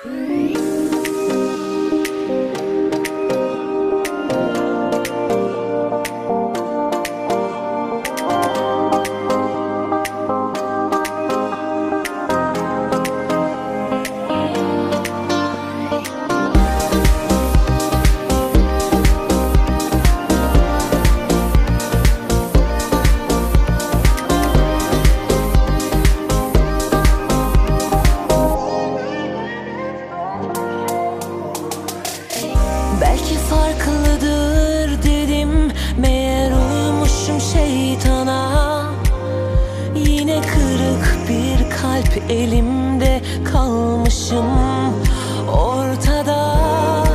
Belki farklıdır dedim, meğer uymuşum şeytana. Yine kırık bir kalp elimde, kalmışım ortada.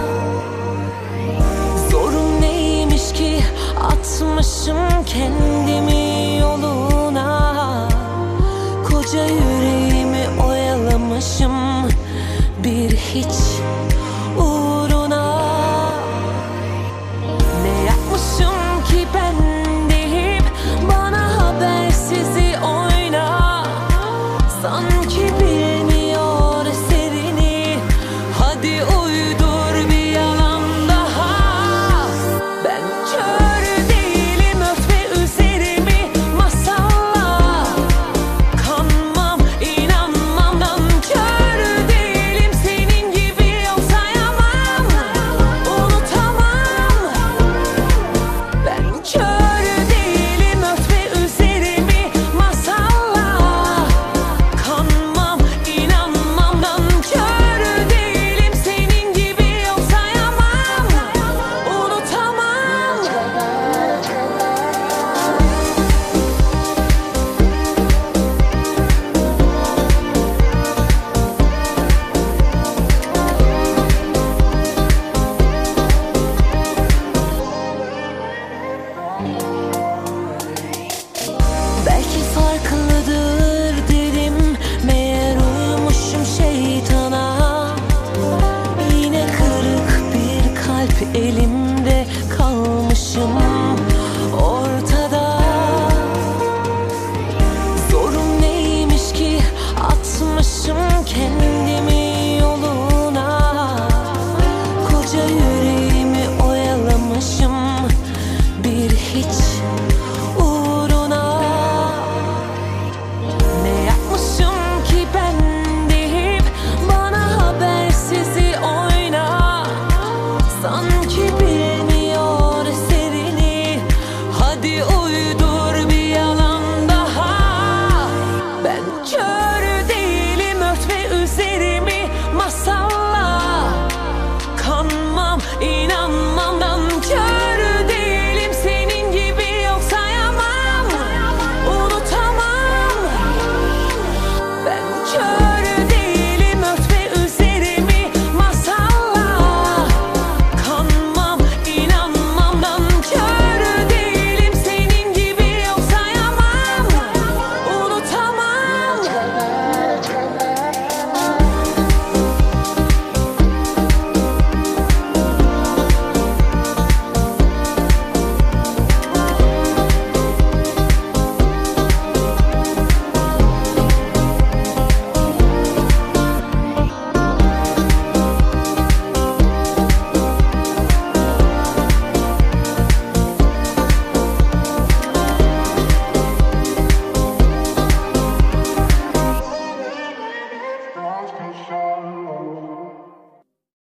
Zorum neymiş ki atmışım kendimi yoluna. Koca yüreğimi oyalamışım bir hiç uğruna. Ne yapmışım ki ben deyip bana habersizi oyna. Sanki bilmiyor eserini, hadi uydur bir yalan daha. Ben kör değilim, örtme üzerimi masalla. Kanmam, inanmam, nankör değilim, senin gibi yok sayamam, unutamam. Ben kör değilim, örtme üzerimi masalla. Kanmam, inanmam, nankör değilim, senin gibi yok sayamam, unutamam. Belki farklıdır dedim, meğer uymuşum şeytana. Yine kırık bir kalp elimde, kalmışım ortada. Zorum neymiş ki atmışım kendimi yoluna. Koca yüreğimi oyalamışım bir hiç uğruna. Ne yapmışım ki ben deyip bana habersizi oyna. Sanki bilmiyor eserini, hadi uydur bir yalan daha. Ben kör değilim, örtme üzerimi masalla. Kanmam, inanmam, nankör değilim, senin gibi yok sayamam, unutamam. Ben kör değilim, örtme üzerimi masalla. Kanmam, inanmam, nankör değilim, senin gibi yok sayamam, unutamam. Lost and